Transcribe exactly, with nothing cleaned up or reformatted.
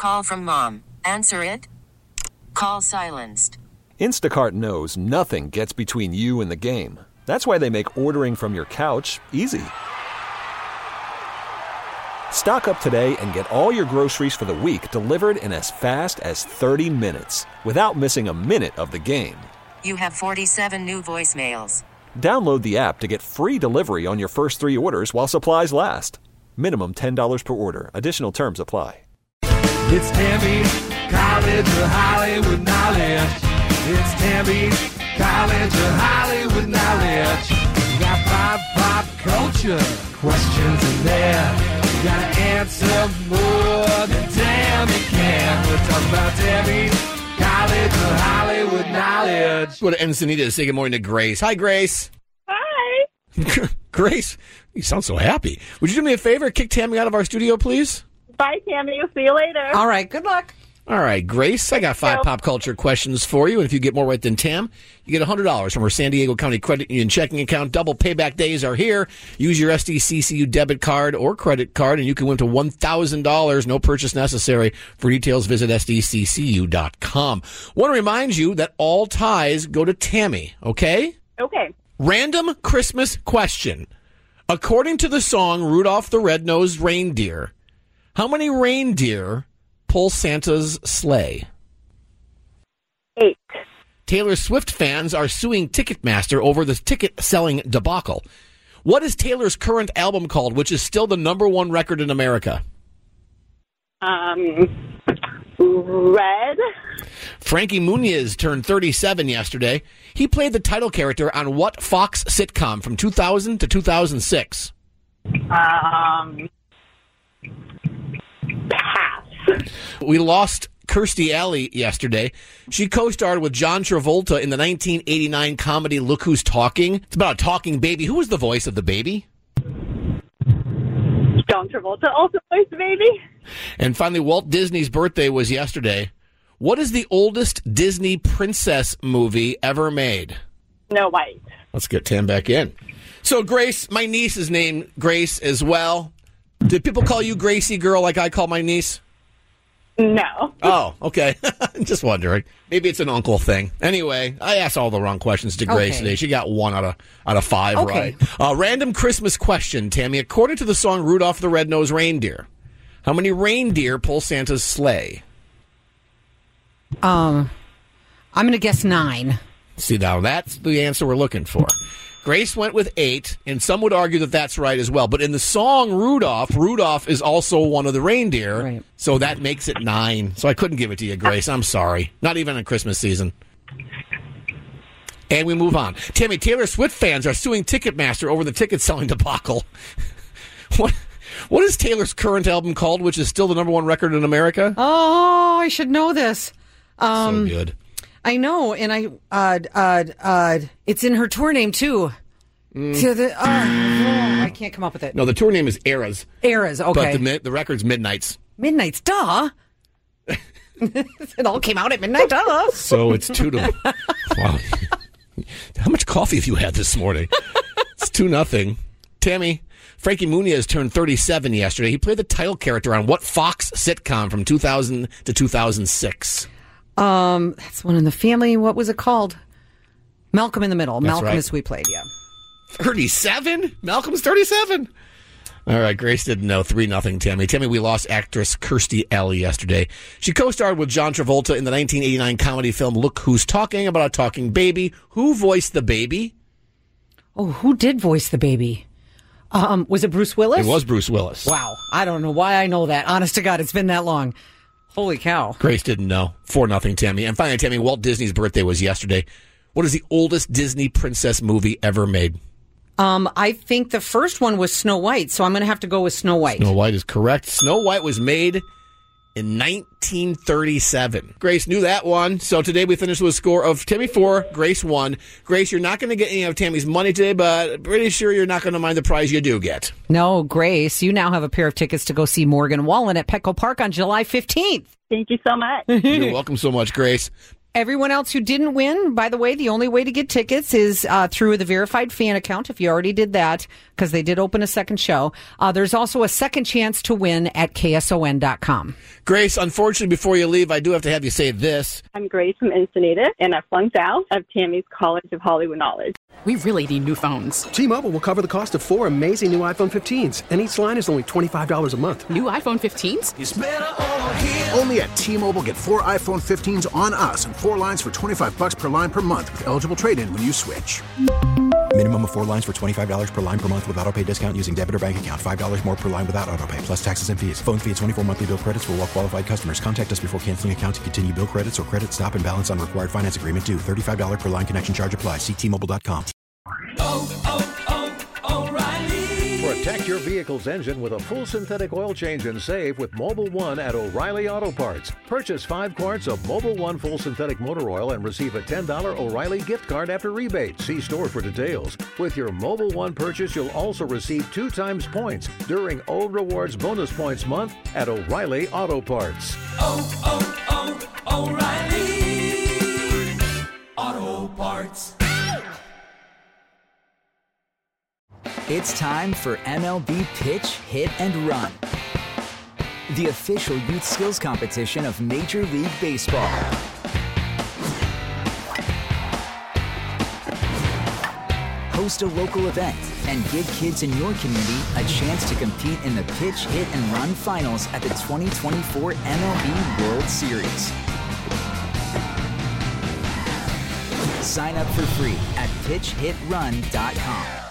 call from mom. Answer it. Call silenced. Instacart knows nothing gets between you and the game. That's why they make ordering from your couch easy. Stock up today and get all your groceries for the week delivered in as fast as thirty minutes without missing a minute of the game. You have forty-seven new voicemails. Download the app to get free delivery on your first three orders while supplies last. Minimum ten dollars per order. Additional terms apply. It's Tammy's College of Hollywood Knowledge. It's Tammy's College of Hollywood Knowledge. You got pop, pop culture questions in there. You gotta answer more than Tammy can. We're talking about Tammy's College of Hollywood Knowledge. Go to Encinitas to say good morning to Grace. Hi, Grace. Hi. Grace, you sound so happy. Would you do me a favor? Kick Tammy out of our studio, please? Bye, Tammy. We'll see you later. All right. Good luck. All right, Grace, I got five pop culture questions for you. And if you get more right than Tam, you get one hundred dollars from our San Diego County Credit Union checking account. Double payback days are here. Use your S D C C U debit card or credit card, and you can win to one thousand dollars. No purchase necessary. For details, visit S D C C U dot com. Want to remind you that all ties go to Tammy, okay? Okay. Random Christmas question. According to the song Rudolph the Red-Nosed Reindeer, how many reindeer pull Santa's sleigh? Eight. Taylor Swift fans are suing Ticketmaster over the ticket-selling debacle. What is Taylor's current album called, which is still the number one record in America? Um, Red. Frankie Muniz turned thirty-seven yesterday. He played the title character on what Fox sitcom from two thousand to two thousand six? Um, pass. We lost Kirstie Alley yesterday. She co-starred with John Travolta in the nineteen eighty-nine comedy Look Who's Talking. It's about a talking baby. Who was the voice of the baby? John Travolta also plays the baby. And finally, Walt Disney's birthday was yesterday. What is the oldest Disney princess movie ever made? Snow White. Let's get Tam back in. So, Grace, my niece is named Grace as well. Did people call you Gracie girl like I call my niece? No. Oh, okay. Just wondering. Maybe it's an uncle thing. Anyway, I asked all the wrong questions to Grace Okay. today. She got one out of out of five Okay. right. Uh, random Christmas question, Tammy. According to the song Rudolph the Red-Nosed Reindeer, how many reindeer pull Santa's sleigh? Um, I'm going to guess nine. See, now that's the answer we're looking for. Grace went with eight, and some would argue that that's right as well. But in the song Rudolph, Rudolph is also one of the reindeer, Right. so that makes it nine. So I couldn't give it to you, Grace. I'm sorry. Not even in Christmas season. And we move on. Tammy, Taylor Swift fans are suing Ticketmaster over the ticket-selling debacle. What What is Taylor's current album called, which is still the number one record in America? Oh, I should know this. Um, so good. I know, and I uh, uh, uh, it's in her tour name too. Mm. To the, uh, oh, I can't come up with it. No, the tour name is Eras. Eras, okay. But the, mi- the record's Midnights. Midnights, duh. It all came out at midnight, duh. So it's two to... Wow. How much coffee have you had this morning? It's two nothing. Tammy, Frankie Muniz turned thirty-seven yesterday. He played the title character on what Fox sitcom from two thousand to two thousand six? Um, that's one in the family. What was it called? Malcolm in the Middle. That's Malcolm right. is we played, yeah. thirty-seven? Malcolm's thirty-seven. All right, Grace didn't know. three nothing, Tammy. Tammy, we lost actress Kirstie Alley yesterday. She co-starred with John Travolta in the nineteen eighty-nine comedy film Look Who's Talking, about a talking baby. Who voiced the baby? Oh, who did voice the baby? Um, was it Bruce Willis? It was Bruce Willis. Wow. I don't know why I know that. Honest to God, it's been that long. Holy cow. Grace didn't know. four nothing, Tammy. And finally, Tammy, Walt Disney's birthday was yesterday. What is the oldest Disney princess movie ever made? Um, I think the first one was Snow White, so I'm going to have to go with Snow White. Snow White is correct. Snow White was made in nineteen thirty-seven. Grace knew that one. So today we finished with a score of Tammy four, Grace one. Grace, you're not going to get any of Tammy's money today, but pretty sure you're not going to mind the prize you do get. No, Grace, you now have a pair of tickets to go see Morgan Wallen at Petco Park on July fifteenth. Thank you so much. You're welcome so much, Grace. Everyone else who didn't win, by the way, the only way to get tickets is uh, through the verified fan account, if you already did that, because they did open a second show. Uh, there's also a second chance to win at K S O N dot com. Grace, unfortunately, before you leave, I do have to have you say this. I'm Grace from Encinitas, and I flunked out of Tammy's College of Hollywood Knowledge. We really need new phones. T-Mobile will cover the cost of four amazing new iPhone fifteens, and each line is only twenty-five dollars a month. New iPhone fifteens? It's better over here. Only at T-Mobile, get four iPhone fifteens on us and four lines for twenty-five dollars per line per month with eligible trade-in when you switch. Minimum of four lines for twenty-five dollars per line per month with autopay discount using debit or bank account. five dollars more per line without autopay, plus taxes and fees. Phone fee at twenty-four monthly bill credits for well-qualified customers. Contact us before canceling account to continue bill credits or credit stop and balance on required finance agreement due. thirty-five dollars per line connection charge applies. See T Mobile dot com. Oh, oh, oh, O'Reilly. Protect your vehicle's engine with a full synthetic oil change and save with Mobil one at O'Reilly Auto Parts. Purchase five quarts of Mobil one full synthetic motor oil and receive a ten dollars O'Reilly gift card after rebate. See store for details. With your Mobil one purchase, you'll also receive two times points during O Rewards Bonus Points Month at O'Reilly Auto Parts. Oh, oh, oh, O'Reilly Auto Parts. It's time for M L B Pitch, Hit, and Run, the official youth skills competition of Major League Baseball. Host a local event and give kids in your community a chance to compete in the Pitch, Hit, and Run finals at the twenty twenty-four M L B World Series. Sign up for free at pitch hit run dot com.